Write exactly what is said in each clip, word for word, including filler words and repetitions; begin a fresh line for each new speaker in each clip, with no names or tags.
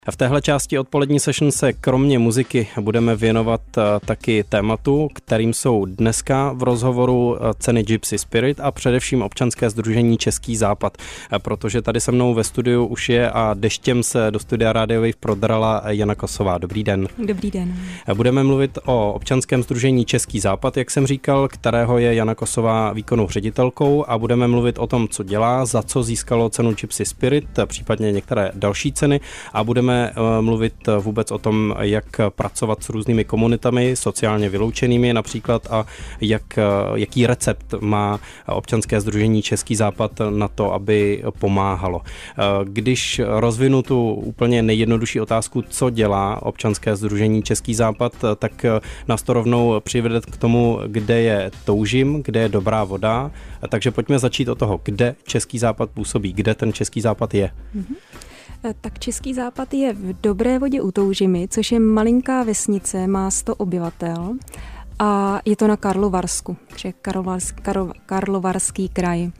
V téhle části odpolední session se kromě muziky budeme věnovat taky tématu, kterým jsou dneska v rozhovoru ceny Gypsy Spirit a především občanské sdružení Český západ, protože tady se mnou ve studiu už je a deštěm se do studia Radio Wave prodrala Jana Kosová. Dobrý den.
Dobrý den.
Budeme mluvit o občanském sdružení Český západ, jak jsem říkal, kterého je Jana Kosová výkonnou ředitelkou, a budeme mluvit o tom, co dělá, za co získalo cenu Gypsy Spirit, případně některé další ceny, a budeme mluvit vůbec o tom, jak pracovat s různými komunitami, sociálně vyloučenými například, a jak, jaký recept má občanské sdružení Český západ na to, aby pomáhalo. Když rozvinu tu úplně nejjednodušší otázku, co dělá občanské sdružení Český západ, tak nás to rovnou přivede k tomu, kde je Toužim, kde je Dobrá voda. Takže pojďme začít od toho, kde Český západ působí, kde ten Český západ je. Mm-hmm.
Tak Český západ je v Dobré vodě u Toužimy, což je malinká vesnice, má sto obyvatel a je to na Karlovarsku, takže Karlovarský, Karlovarský kraj.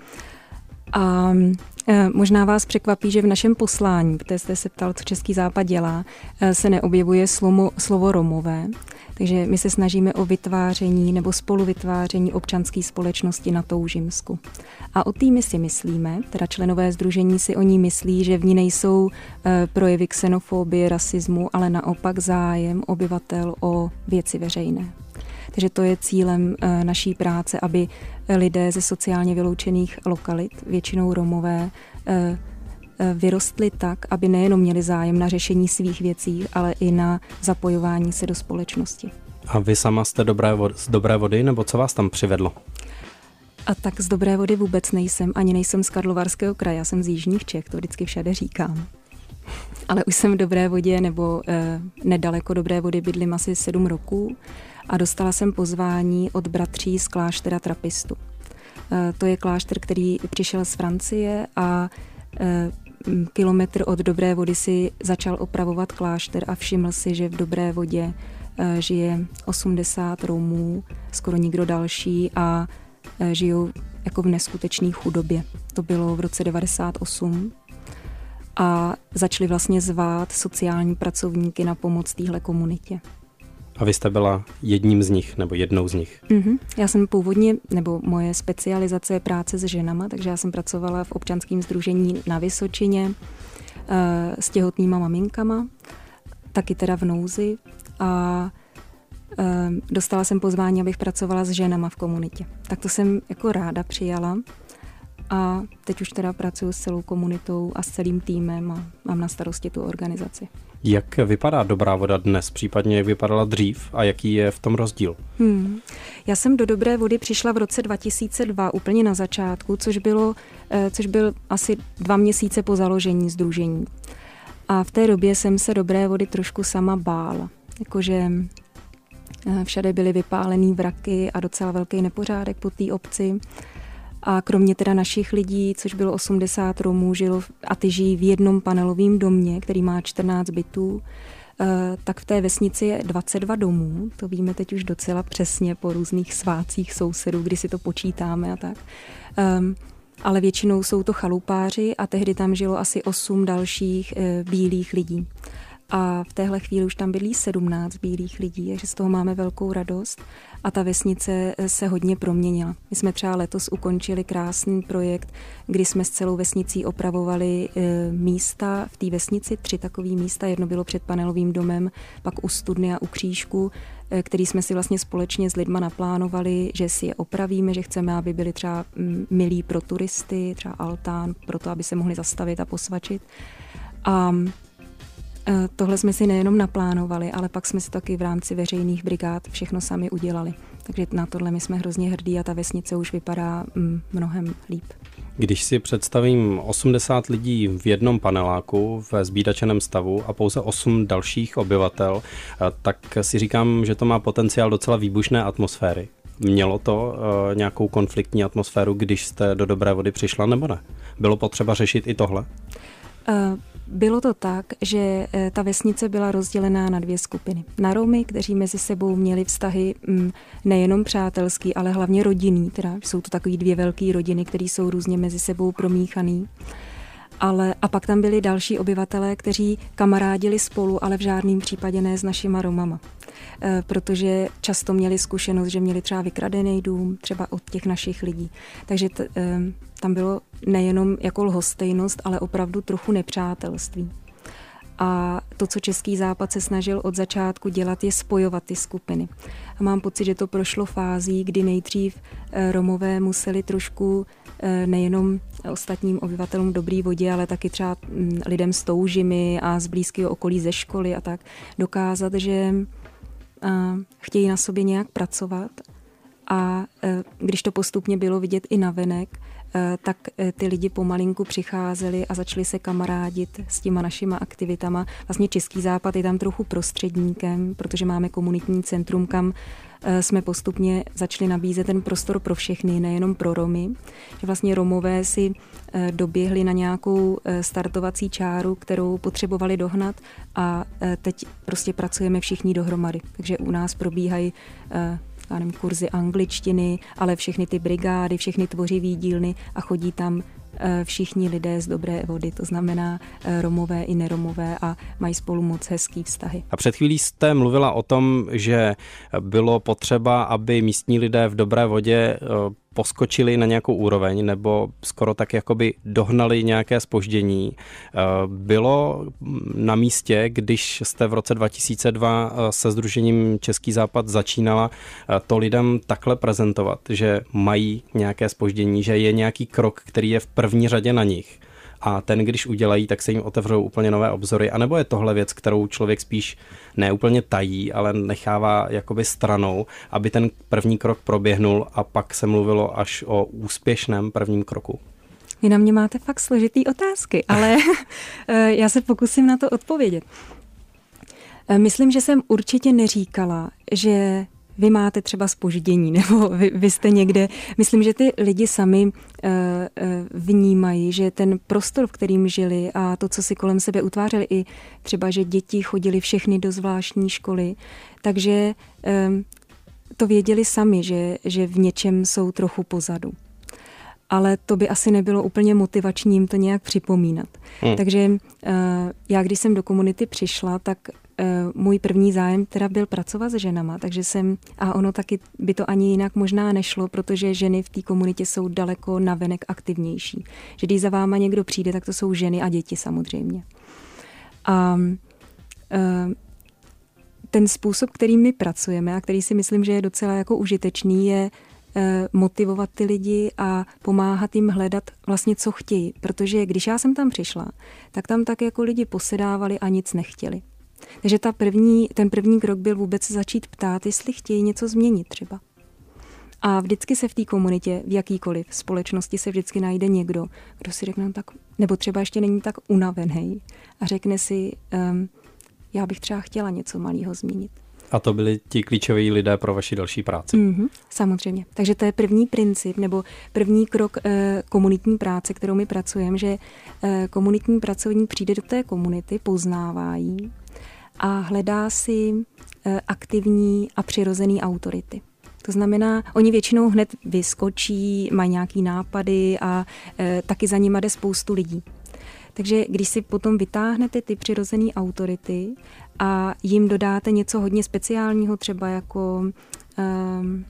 A e, možná vás překvapí, že v našem poslání, protože jste se ptal, co Český západ dělá, e, se neobjevuje slovo, slovo Romové. Takže my se snažíme o vytváření nebo spoluvytváření občanské společnosti na Toužimsku. A o té my si myslíme, teda členové sdružení si o ní myslí, že v ní nejsou e, projevy xenofobie, rasismu, ale naopak zájem obyvatel o věci veřejné. Takže to je cílem e, naší práce, aby lidé ze sociálně vyloučených lokalit, většinou Romové, e, vyrostli tak, aby nejenom měli zájem na řešení svých věcí, ale i na zapojování se do společnosti.
A vy sama jste dobré vody, z Dobré vody, nebo co vás tam přivedlo?
A tak z Dobré vody vůbec nejsem, ani nejsem z Karlovarského kraje, já jsem z jižních Čech, to vždycky všade říkám. Ale už jsem v Dobré vodě, nebo eh, nedaleko Dobré vody bydlím asi sedm roků a dostala jsem pozvání od bratří z kláštera Trapistů. Eh, to je klášter, který přišel z Francie a eh, kilometr od Dobré vody si začal opravovat klášter a všiml si, že v Dobré vodě e, žije osmdesát Romů, skoro nikdo další, a e, žijou jako v neskutečné chudobě. To bylo v roce devadesát osm a začali vlastně zvát sociální pracovníky na pomoc téhle komunitě.
A vy jste byla jedním z nich, nebo jednou z nich?
Mm-hmm. Já jsem původně, nebo moje specializace je práce s ženama, takže já jsem pracovala v občanském sdružení na Vysočině uh, s těhotnýma maminkama, taky teda v nouzi, a uh, dostala jsem pozvání, abych pracovala s ženama v komunitě. Tak to jsem jako ráda přijala a teď už teda pracuji s celou komunitou a s celým týmem a mám na starosti tu organizaci.
Jak vypadá Dobrá voda dnes, případně jak vypadala dřív a jaký je v tom rozdíl?
Hmm. Já jsem do Dobré vody přišla v roce dva tisíce dva, úplně na začátku, což bylo, což byl asi dva měsíce po založení sdružení. A v té době jsem se Dobré vody trošku sama bála. Jakože všade byly vypálený vraky a docela velký nepořádek po té obci. A kromě teda našich lidí, což bylo osmdesát Romů, žilo a ty žijí v jednom panelovém domě, který má čtrnáct bytů, tak v té vesnici je dvacet dva domů, to víme teď už docela přesně po různých svátcích sousedů, kdy si to počítáme a tak. Um, ale většinou jsou to chalupáři a tehdy tam žilo asi osm dalších e, bílých lidí. A v téhle chvíli už tam bydlí sedmnáct bílých lidí, takže z toho máme velkou radost a ta vesnice se hodně proměnila. My jsme třeba letos ukončili krásný projekt, kdy jsme s celou vesnicí opravovali e, místa v té vesnici, tři takové místa, jedno bylo před panelovým domem, pak u studny a u křížku, e, který jsme si vlastně společně s lidma naplánovali, že si je opravíme, že chceme, aby byli třeba milí pro turisty, třeba altán, pro to, aby se mohli zastavit a posvačit. A tohle jsme si nejenom naplánovali, ale pak jsme si taky v rámci veřejných brigád všechno sami udělali. Takže na tohle my jsme hrozně hrdí a ta vesnice už vypadá mm, mnohem líp.
Když si představím osmdesát lidí v jednom paneláku ve zbídačeném stavu a pouze osm dalších obyvatel, tak si říkám, že to má potenciál docela výbušné atmosféry. Mělo to uh, nějakou konfliktní atmosféru, když jste do Dobré vody přišla, nebo ne? Bylo potřeba řešit i tohle?
Uh, Bylo to tak, že ta vesnice byla rozdělená na dvě skupiny. Na Romy, kteří mezi sebou měli vztahy nejenom přátelský, ale hlavně rodinný. Teda jsou to takové dvě velké rodiny, které jsou různě mezi sebou promíchaný. Ale, a pak tam byli další obyvatelé, kteří kamarádili spolu, ale v žádném případě ne s našima Romama. E, protože často měli zkušenost, že měli třeba vykradený dům, třeba od těch našich lidí. Takže t, e, tam bylo nejenom jako lhostejnost, ale opravdu trochu nepřátelství. A to, co Český západ se snažil od začátku dělat, je spojovat ty skupiny. A mám pocit, že to prošlo fází, kdy nejdřív Romové museli trošku nejenom ostatním obyvatelům Dobrý Vodě, ale taky třeba lidem z Toužimy a z blízkého okolí ze školy a tak dokázat, že chtějí na sobě nějak pracovat. A když to postupně bylo vidět i navenek, tak ty lidi pomalinku přicházeli a začali se kamarádit s těma našima aktivitama. Vlastně Český západ je tam trochu prostředníkem, protože máme komunitní centrum, kam jsme postupně začali nabízet ten prostor pro všechny, nejenom pro Romy. Že vlastně Romové si doběhli na nějakou startovací čáru, kterou potřebovali dohnat a teď prostě pracujeme všichni dohromady. Takže u nás probíhají já nevím, kurzy angličtiny, ale všechny ty brigády, všechny tvořivý dílny a chodí tam všichni lidé z Dobré Vody, to znamená Romové i neromové a mají spolu moc hezký vztahy.
A před chvílí jste mluvila o tom, že bylo potřeba, aby místní lidé v Dobré Vodě poskočili na nějakou úroveň nebo skoro tak jakoby dohnali nějaké zpoždění. Bylo na místě, když jste v roce dva tisíce dva se sdružením Český západ začínala, to lidem takhle prezentovat, že mají nějaké zpoždění, že je nějaký krok, který je v první řadě na nich. A ten, když udělají, tak se jim otevřou úplně nové obzory. A nebo je tohle věc, kterou člověk spíš ne úplně tají, ale nechává jakoby stranou, aby ten první krok proběhnul a pak se mluvilo až o úspěšném prvním kroku?
Vy na mě máte fakt složitý otázky, ale já se pokusím na to odpovědět. Myslím, že jsem určitě neříkala, že vy máte třeba zpoždění, nebo vy, vy jste někde. Myslím, že ty lidi sami uh, uh, vnímají, že ten prostor, v kterým žili a to, co si kolem sebe utvářeli, i třeba, že děti chodili všechny do zvláštní školy, takže um, to věděli sami, že, že v něčem jsou trochu pozadu. Ale to by asi nebylo úplně motivační jim to nějak připomínat. Hmm. Takže uh, já, když jsem do komunity přišla, tak uh, můj první zájem teda byl pracovat s ženama, takže jsem, a ono taky by to ani jinak možná nešlo, protože ženy v té komunitě jsou daleko navenek aktivnější. Že když za váma někdo přijde, tak to jsou ženy a děti samozřejmě. A uh, ten způsob, kterým my pracujeme a který si myslím, že je docela jako užitečný, je motivovat ty lidi a pomáhat jim hledat vlastně, co chtějí. Protože když já jsem tam přišla, tak tam tak jako lidi posedávali a nic nechtěli. Takže ta první, ten první krok byl vůbec začít ptát, jestli chtějí něco změnit třeba. A vždycky se v té komunitě, v jakýkoliv společnosti se vždycky najde někdo, kdo si řekne, tak, nebo třeba ještě není tak unavený a řekne si, um, já bych třeba chtěla něco malého změnit.
A to byli ti klíčoví lidé pro vaši další práci.
Mm-hmm, samozřejmě. Takže to je první princip nebo první krok e, komunitní práce, kterou my pracujeme, že e, komunitní pracovník přijde do té komunity, poznává ji a hledá si e, aktivní a přirozený autority. To znamená, oni většinou hned vyskočí, mají nějaký nápady a e, taky za nima jde spoustu lidí. Takže když si potom vytáhnete ty přirozené autority a jim dodáte něco hodně speciálního, třeba jako, um,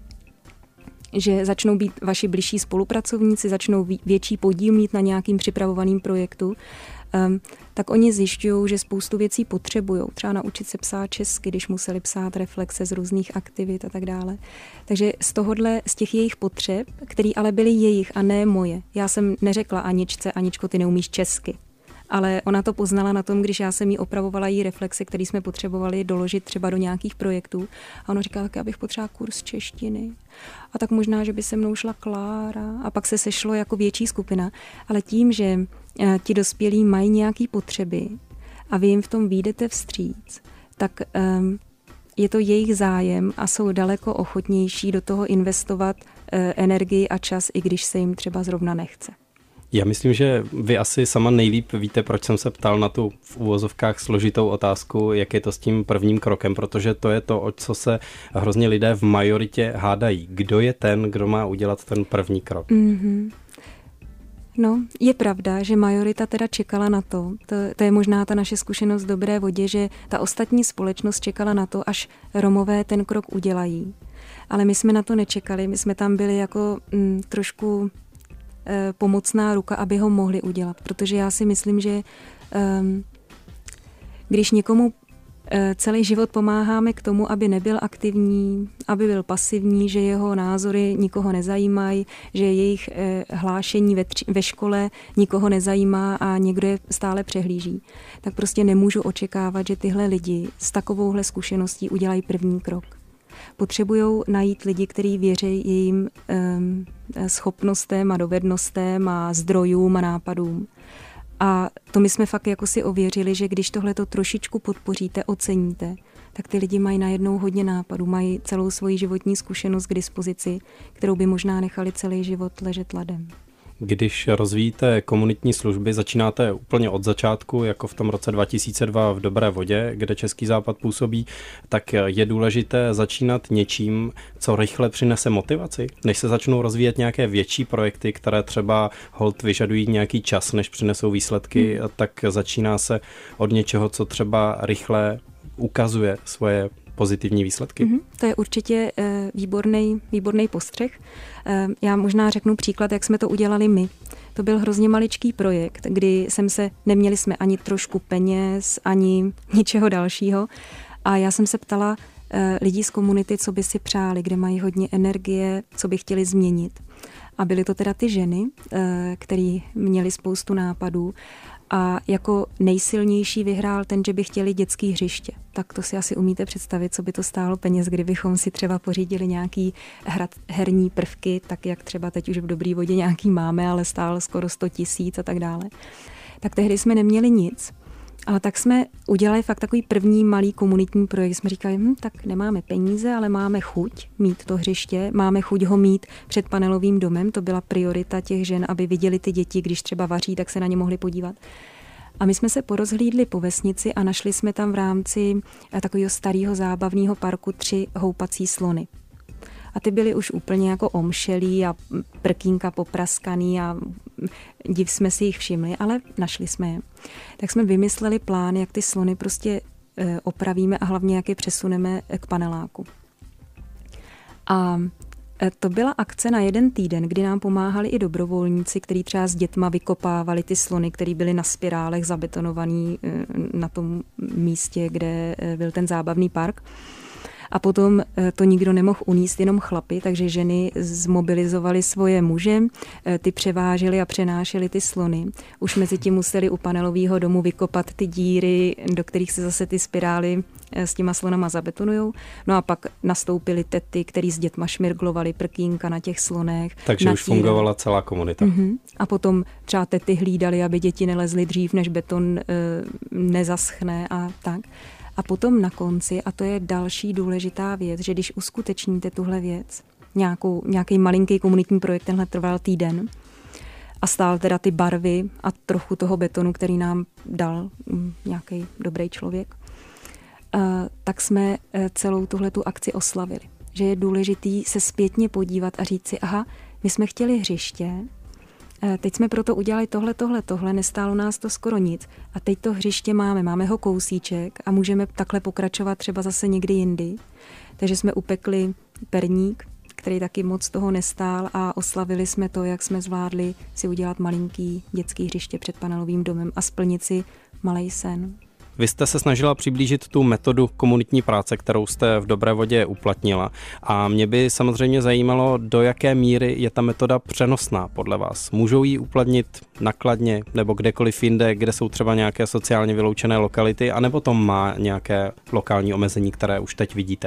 že začnou být vaši bližší spolupracovníci, začnou větší podíl mít na nějakým připravovaným projektu, um, tak oni zjišťují, že spoustu věcí potřebují. Třeba naučit se psát česky, když museli psát reflexe z různých aktivit a tak dále. Takže z tohohle, z těch jejich potřeb, které ale byly jejich a ne moje. Já jsem neřekla Aničce, Aničko, ty neumíš česky. Ale ona to poznala na tom, když já jsem jí opravovala jí reflexe, které jsme potřebovali doložit třeba do nějakých projektů. A ona říkala, tak já bych potřebovala kurz češtiny. A tak možná, že by se mnou šla Klára. A pak se sešlo jako větší skupina. Ale tím, že ti dospělí mají nějaké potřeby a vy jim v tom vyjdete vstříc, tak um, je to jejich zájem a jsou daleko ochotnější do toho investovat uh, energii a čas, i když se jim třeba zrovna nechce.
Já myslím, že vy asi sama nejlíp víte, proč jsem se ptal na tu v úvozovkách složitou otázku, jak je to s tím prvním krokem, protože to je to, o co se hrozně lidé v majoritě hádají. Kdo je ten, kdo má udělat ten první krok?
Mm-hmm. No, je pravda, že majorita teda čekala na to, to, to je možná ta naše zkušenost v Dobré Vodě, že ta ostatní společnost čekala na to, až Romové ten krok udělají. Ale my jsme na to nečekali, my jsme tam byli jako mm, trošku e, pomocná ruka, aby ho mohli udělat, protože já si myslím, že e, když někomu celý život pomáháme k tomu, aby nebyl aktivní, aby byl pasivní, že jeho názory nikoho nezajímají, že jejich hlášení ve, tři, ve škole nikoho nezajímá a někdo je stále přehlíží. Tak prostě nemůžu očekávat, že tyhle lidi s takovouhle zkušeností udělají první krok. Potřebují najít lidi, kteří věří jejím um, schopnostem a dovednostem a zdrojům a nápadům. A to my jsme fakt jako si ověřili, že když tohle to trošičku podpoříte, oceníte, tak ty lidi mají najednou hodně nápadů, mají celou svoji životní zkušenost k dispozici, kterou by možná nechali celý život ležet ladem.
Když rozvíjíte komunitní služby, začínáte úplně od začátku, jako v tom roce dva tisíce dva v Dobré Vodě, kde Český západ působí, tak je důležité začínat něčím, co rychle přinese motivaci, než se začnou rozvíjet nějaké větší projekty, které třeba holt vyžadují nějaký čas, než přinesou výsledky, hmm. tak začíná se od něčeho, co třeba rychle ukazuje svoje pozitivní výsledky. Mm-hmm.
To je určitě e, výborný, výborný postřeh. E, já možná řeknu příklad, jak jsme to udělali my. To byl hrozně maličký projekt, kdy jsem se, neměli jsme ani trošku peněz, ani ničeho dalšího. A já jsem se ptala e, lidí z komunity, co by si přáli, kde mají hodně energie, co by chtěli změnit. A byly to teda ty ženy, e, které měly spoustu nápadů. A jako nejsilnější vyhrál ten, že by chtěli dětský hřiště. Tak to si asi umíte představit, co by to stálo peněz, kdybychom si třeba pořídili nějaký hrad, herní prvky, tak jak třeba teď už v Dobré Vodě nějaký máme, ale stál skoro sto tisíc a tak dále. Tak tehdy jsme neměli nic. Ale tak jsme udělali fakt takový první malý komunitní projekt. Jsme říkali, hm, tak nemáme peníze, ale máme chuť mít to hřiště, máme chuť ho mít před panelovým domem. To byla priorita těch žen, aby viděli ty děti, když třeba vaří, tak se na ně mohli podívat. A my jsme se porozhlídli po vesnici a našli jsme tam v rámci takového starého zábavního parku tři houpací slony. A ty byly už úplně jako omšelý a prkínka popraskaný a div jsme si jich všimli, ale našli jsme je. Tak jsme vymysleli plán, jak ty slony prostě opravíme a hlavně jak je přesuneme k paneláku. A to byla akce na jeden týden, kdy nám pomáhali i dobrovolníci, kteří třeba s dětma vykopávali ty slony, které byly na spirálech zabetonovaný na tom místě, kde byl ten zábavný park. A potom to nikdo nemohl uníst, jenom chlapi, takže ženy zmobilizovaly svoje muže, ty převážely a přenášely ty slony. Už mezi tím museli u panelového domu vykopat ty díry, do kterých se zase ty spirály s těma slonama zabetonujou. No a pak nastoupily tety, který s dětma šmirglovali prkínka na těch slonech.
Takže natíraly. Už fungovala celá komunita.
Mm-hmm. A potom třeba tety hlídali, aby děti nelezly dřív, než beton e, nezaschne a tak. A potom na konci, a to je další důležitá věc, že když uskutečníte tuhle věc, nějakou, nějaký malinký komunitní projekt, tenhle trval týden a stál teda ty barvy a trochu toho betonu, který nám dal mm, nějaký dobrý člověk, uh, tak jsme uh, celou tuhletu akci oslavili. Že je důležitý se zpětně podívat a říct si, aha, my jsme chtěli hřiště, teď jsme proto udělali tohle, tohle, tohle, nestálo nás to skoro nic. A teď to hřiště máme, máme ho kousíček a můžeme takhle pokračovat třeba zase někdy jindy. Takže jsme upekli perník, který taky moc toho nestál a oslavili jsme to, jak jsme zvládli si udělat malinký dětský hřiště před panelovým domem a splnit si malej sen.
Vy jste se snažila přiblížit tu metodu komunitní práce, kterou jste v Dobré Vodě uplatnila. A mě by samozřejmě zajímalo, do jaké míry je ta metoda přenosná podle vás. Můžou ji uplatnit nakladně nebo kdekoliv jinde, kde jsou třeba nějaké sociálně vyloučené lokality, anebo to má nějaké lokální omezení, které už teď vidíte?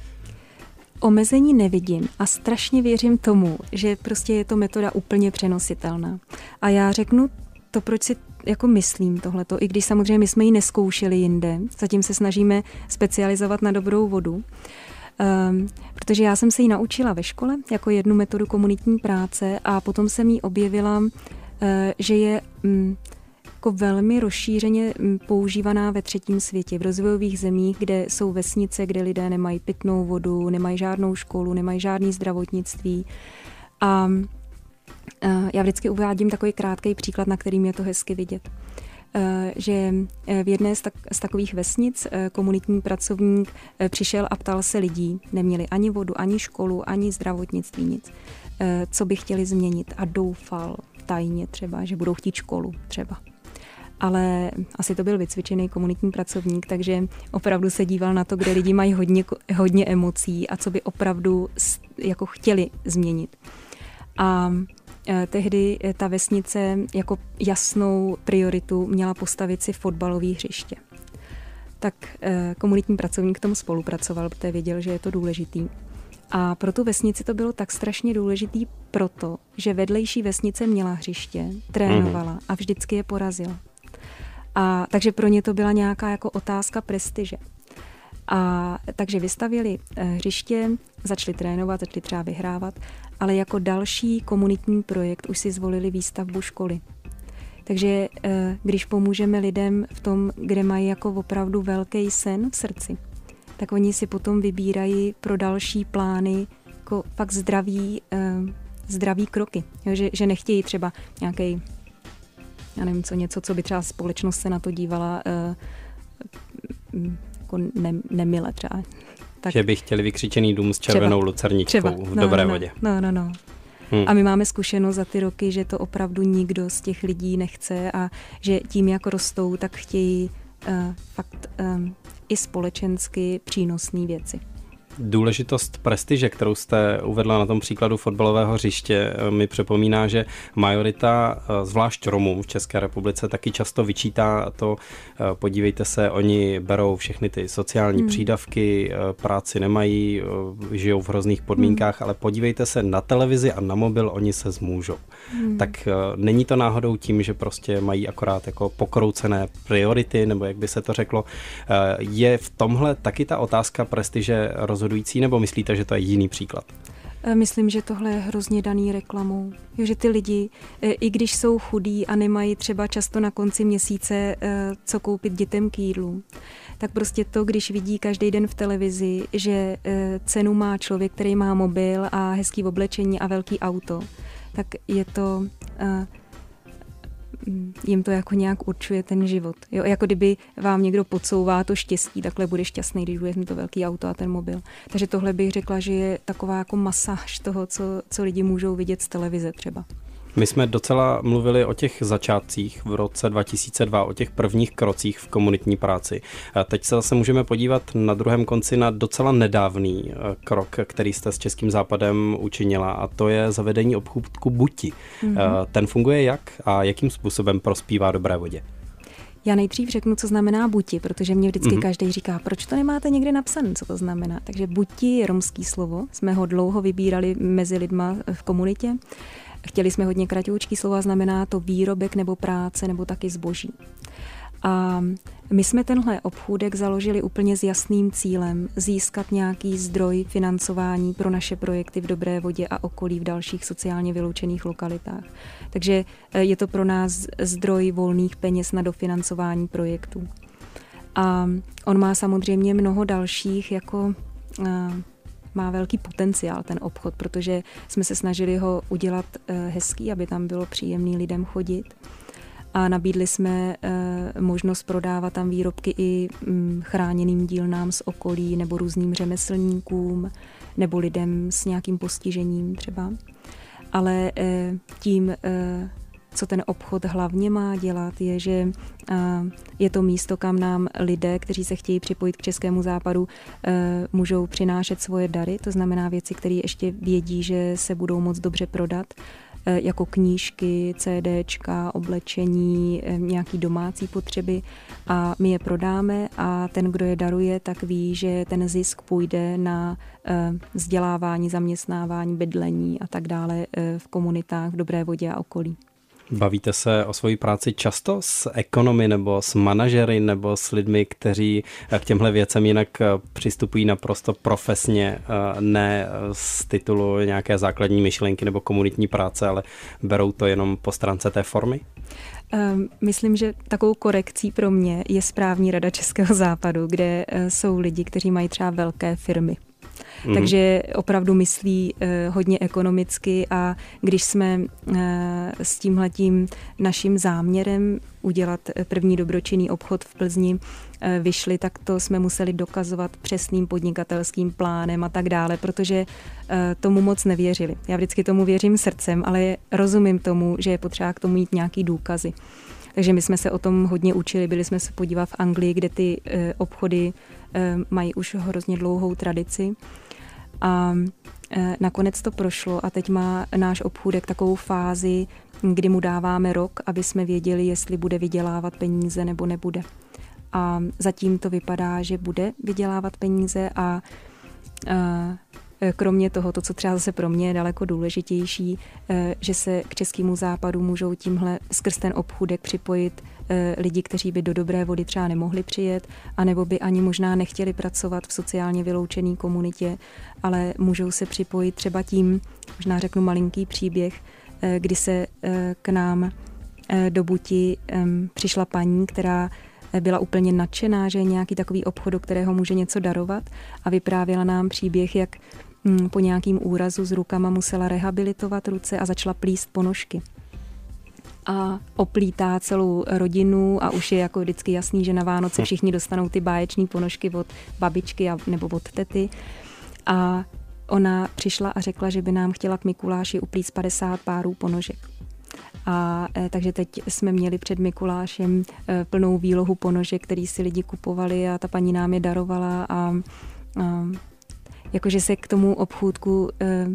Omezení nevidím a strašně věřím tomu, že prostě je to metoda úplně přenositelná. A já řeknu to, proč si jako myslím tohleto, i když samozřejmě my jsme ji neskoušeli jinde. Zatím se snažíme specializovat na Dobrou Vodu, um, protože já jsem se ji naučila ve škole jako jednu metodu komunitní práce a potom jsem ji objevila, uh, že je um, jako velmi rozšířeně používaná ve třetím světě, v rozvojových zemích, kde jsou vesnice, kde lidé nemají pitnou vodu, nemají žádnou školu, nemají žádné zdravotnictví. A Já vždycky uvádím takový krátký příklad, na kterým je to hezky vidět. Že v jedné z, tak, z takových vesnic komunitní pracovník přišel a ptal se lidí, neměli ani vodu, ani školu, ani zdravotnictví, nic, co by chtěli změnit a doufal tajně třeba, že budou chtít školu třeba. Ale asi to byl vycvičený komunitní pracovník, takže opravdu se díval na to, kde lidi mají hodně, hodně emocí a co by opravdu jako chtěli změnit. A tehdy ta vesnice jako jasnou prioritu měla postavit si fotbalové hřiště. Tak komunitní pracovník k tomu spolupracoval, protože věděl, že je to důležitý. A pro tu vesnici to bylo tak strašně důležitý proto, že vedlejší vesnice měla hřiště, trénovala a vždycky je porazila. A takže pro ně to byla nějaká jako otázka prestiže. A takže vystavěli hřiště, začali trénovat, začali třeba vyhrávat, ale jako další komunitní projekt už si zvolili výstavbu školy. Takže když pomůžeme lidem v tom, kde mají jako opravdu velký sen v srdci, tak oni si potom vybírají pro další plány jako fakt zdraví, zdraví kroky. Jo, že, že nechtějí třeba nějaký, já nevím co, něco, co by třeba společnost se na to dívala jako ne, nemile třeba. Tak,
že by chtěli vykřičený dům s červenou třeba, lucerničkou třeba, v no, dobré
no,
vodě.
No, no, no. Hmm. A my máme zkušenost za ty roky, že to opravdu nikdo z těch lidí nechce a že tím, jak rostou, tak chtějí uh, fakt um, i společensky přínosné věci.
Důležitost prestiže, kterou jste uvedla na tom příkladu fotbalového hřiště, mi připomíná, že majorita, zvlášť Romů v České republice, taky často vyčítá to, podívejte se, oni berou všechny ty sociální hmm. přídavky, práci nemají, žijou v hrozných podmínkách, hmm. ale podívejte se na televizi a na mobil, oni se zmůžou. Hmm. Tak není to náhodou tím, že prostě mají akorát jako pokroucené priority, nebo jak by se to řeklo. Je v tomhle taky ta otázka prestiže rozhodující, nebo myslíte, že to je jiný příklad?
Myslím, že tohle je hrozně daný reklamou. Jo, že ty lidi, i když jsou chudí a nemají třeba často na konci měsíce co koupit dětem k jídlu, tak prostě to, když vidí každý den v televizi, že cenu má člověk, který má mobil a hezký oblečení a velký auto, tak je to... jim to jako nějak určuje ten život. Jo, jako kdyby vám někdo podsouvá to štěstí, takhle bude šťastný, když bude to velký auto a ten mobil. Takže tohle bych řekla, že je taková jako masáž toho, co, co lidi můžou vidět z televize třeba.
My jsme docela mluvili o těch začátcích v roce dva tisíce dva, o těch prvních krocích v komunitní práci. Teď se zase můžeme podívat na druhém konci na docela nedávný krok, který jste s Českým západem učinila, a to je zavedení obchůdku Buti. Mm-hmm. Ten funguje jak a jakým způsobem prospívá dobré vodě?
Já nejdřív řeknu, co znamená Buti, protože mě vždycky mm-hmm. každý říká, proč to nemáte někde napsané, co to znamená. Takže Buti je romský slovo, jsme ho dlouho vybírali mezi lidma v komunitě. Chtěli jsme hodně kratoučký slova, znamená to výrobek nebo práce nebo taky zboží. A my jsme tenhle obchůdek založili úplně s jasným cílem získat nějaký zdroj financování pro naše projekty v Dobré vodě a okolí v dalších sociálně vyloučených lokalitách. Takže je to pro nás zdroj volných peněz na dofinancování projektů. A on má samozřejmě mnoho dalších jako... má velký potenciál ten obchod, protože jsme se snažili ho udělat hezký, aby tam bylo příjemný lidem chodit. A nabídli jsme možnost prodávat tam výrobky i chráněným dílnám z okolí nebo různým řemeslníkům nebo lidem s nějakým postižením třeba. Ale tím, co ten obchod hlavně má dělat, je, že je to místo, kam nám lidé, kteří se chtějí připojit k Českému západu, můžou přinášet svoje dary, to znamená věci, které ještě vědí, že se budou moc dobře prodat, jako knížky, CDčka, oblečení, nějaký domácí potřeby, a my je prodáme a ten, kdo je daruje, tak ví, že ten zisk půjde na vzdělávání, zaměstnávání, bydlení a tak dále v komunitách v Dobré vodě a okolí.
Bavíte se o svoji práci často s ekonomy nebo s manažery nebo s lidmi, kteří k těmhle věcem jinak přistupují naprosto profesně, ne z titulu nějaké základní myšlenky nebo komunitní práce, ale berou to jenom po stránce té formy?
Myslím, že takovou korekcí pro mě je správní rada Českého západu, kde jsou lidi, kteří mají třeba velké firmy. Mm. Takže opravdu myslí eh, hodně ekonomicky a když jsme eh, s tímhletím naším záměrem udělat první dobročinný obchod v Plzni eh, vyšli, tak to jsme museli dokazovat přesným podnikatelským plánem a tak dále, protože eh, tomu moc nevěřili. Já vždycky tomu věřím srdcem, ale rozumím tomu, že je potřeba k tomu mít nějaký důkazy. Takže my jsme se o tom hodně učili, byli jsme se podívat v Anglii, kde ty e, obchody e, mají už hrozně dlouhou tradici. A e, nakonec to prošlo a teď má náš obchůdek takovou fázi, kdy mu dáváme rok, aby jsme věděli, jestli bude vydělávat peníze nebo nebude. A zatím to vypadá, že bude vydělávat peníze a e, kromě toho, to, co třeba zase pro mě je daleko důležitější, že se k Českému západu můžou tímhle skrz ten obchůdek připojit lidi, kteří by do Dobré Vody třeba nemohli přijet, anebo by ani možná nechtěli pracovat v sociálně vyloučené komunitě, ale můžou se připojit třeba tím, možná řeknu malinký příběh, kdy se k nám do Buti přišla paní, která byla úplně nadšená, že je nějaký takový obchod, do kterého může něco darovat a vyprávěla nám příběh, jak po nějakým úrazu s rukama musela rehabilitovat ruce a začala plíst ponožky. A oplítá celou rodinu a už je jako vždycky jasný, že na Vánoce všichni dostanou ty báječné ponožky od babičky a, nebo od tety. A ona přišla a řekla, že by nám chtěla k Mikuláši uplíst padesát párů ponožek. A e, takže teď jsme měli před Mikulášem e, plnou výlohu ponožek, který si lidi kupovali a ta paní nám je darovala a, a jakože se k tomu obchůdku, e,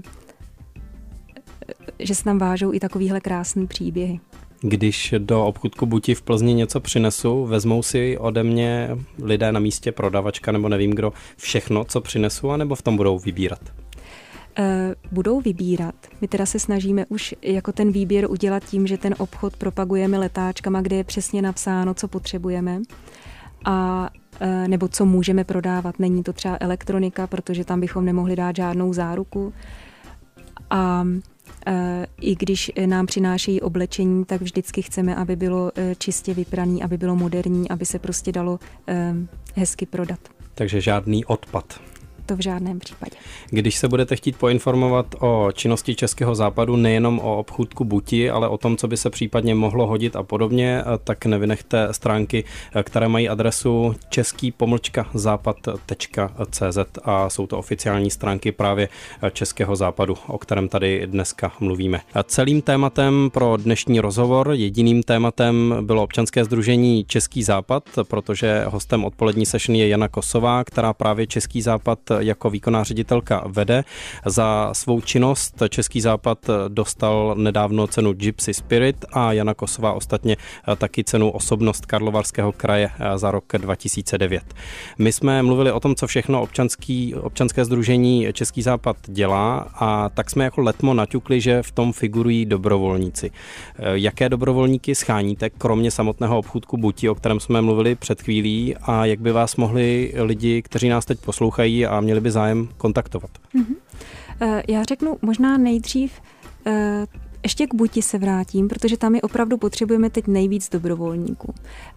že se tam vážou i takovýhle krásný příběhy.
Když do obchůdku Buti v Plzni něco přinesu, vezmou si ode mě lidé na místě, prodavačka nebo nevím kdo, všechno, co přinesu, anebo v tom budou vybírat?
Budou vybírat. My teda se snažíme už jako ten výběr udělat tím, že ten obchod propagujeme letáčkama, kde je přesně napsáno, co potřebujeme a nebo co můžeme prodávat. Není to třeba elektronika, protože tam bychom nemohli dát žádnou záruku. A i když nám přinášejí oblečení, tak vždycky chceme, aby bylo čistě vypraný, aby bylo moderní, aby se prostě dalo hezky prodat.
Takže žádný odpad.
To v žádném případě.
Když se budete chtít poinformovat o činnosti Českého západu, nejenom o obchůdku Buti, ale o tom, co by se případně mohlo hodit a podobně, tak nevynechte stránky, které mají adresu český pomlčka západ tečka cé zet a jsou to oficiální stránky právě Českého západu, o kterém tady dneska mluvíme. Celým tématem pro dnešní rozhovor, jediným tématem bylo občanské sdružení Český západ, protože hostem odpolední session je Jana Kosová, která právě Český západ jako výkonná ředitelka vede. Za svou činnost Český západ dostal nedávno cenu Gypsy Spirit a Jana Kosová ostatně taky cenu Osobnost Karlovarského kraje za rok dva tisíce devět. My jsme mluvili o tom, co všechno občanský, občanské sdružení Český západ dělá a tak jsme jako letmo naťukli, že v tom figurují dobrovolníci. Jaké dobrovolníky scháníte, kromě samotného obchůdku Buti, o kterém jsme mluvili před chvílí, a jak by vás mohli lidi, kteří nás teď poslouchají a měli by zájem, kontaktovat?
Mm-hmm. Já řeknu možná nejdřív, ještě k Buti se vrátím, protože tam je opravdu potřebujeme teď nejvíc dobrovolníků.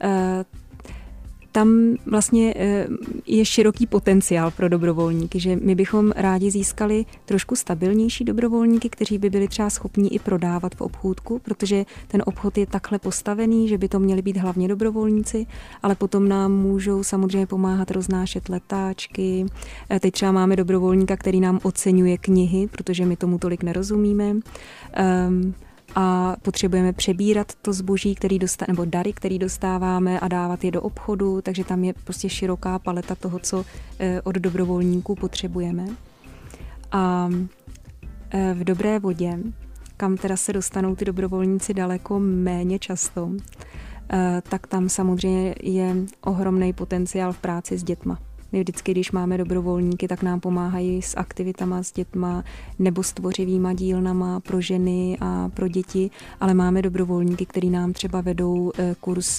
Tam vlastně je široký potenciál pro dobrovolníky, že my bychom rádi získali trošku stabilnější dobrovolníky, kteří by byli třeba schopní i prodávat v obchůdku, protože ten obchod je takhle postavený, že by to měli být hlavně dobrovolníci, ale potom nám můžou samozřejmě pomáhat roznášet letáčky. Teď třeba máme dobrovolníka, který nám oceňuje knihy, protože my tomu tolik nerozumíme. Um, a potřebujeme přebírat to zboží, který dostá, nebo dary, který dostáváme a dávat je do obchodu, takže tam je prostě široká paleta toho, co od dobrovolníků potřebujeme. A v Dobré Vodě, kam teda se dostanou ty dobrovolníci daleko méně často, tak tam samozřejmě je ohromný potenciál v práci s dětma. My vždycky, když máme dobrovolníky, tak nám pomáhají s aktivitama s dětma nebo s tvořivýma dílnama pro ženy a pro děti, ale máme dobrovolníky, který nám třeba vedou kurz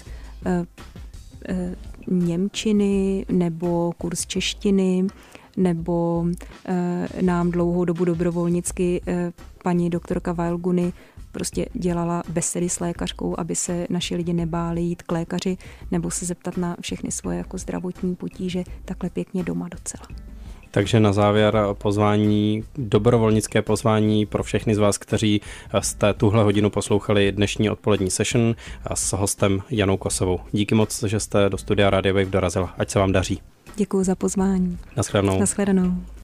němčiny nebo kurz češtiny, nebo nám dlouhou dobu dobrovolnicky paní doktorka Vailguny prostě dělala besedy s lékařkou, aby se naši lidi nebáli jít k lékaři nebo se zeptat na všechny svoje jako zdravotní potíže takhle pěkně doma docela.
Takže na závěr pozvání, dobrovolnické pozvání pro všechny z vás, kteří jste tuhle hodinu poslouchali dnešní odpolední session s hostem Janou Kosovou. Díky moc, že jste do studia Radio Wave dorazila. Ať se vám daří.
Děkuji za pozvání.
Naschledanou.
Naschledanou.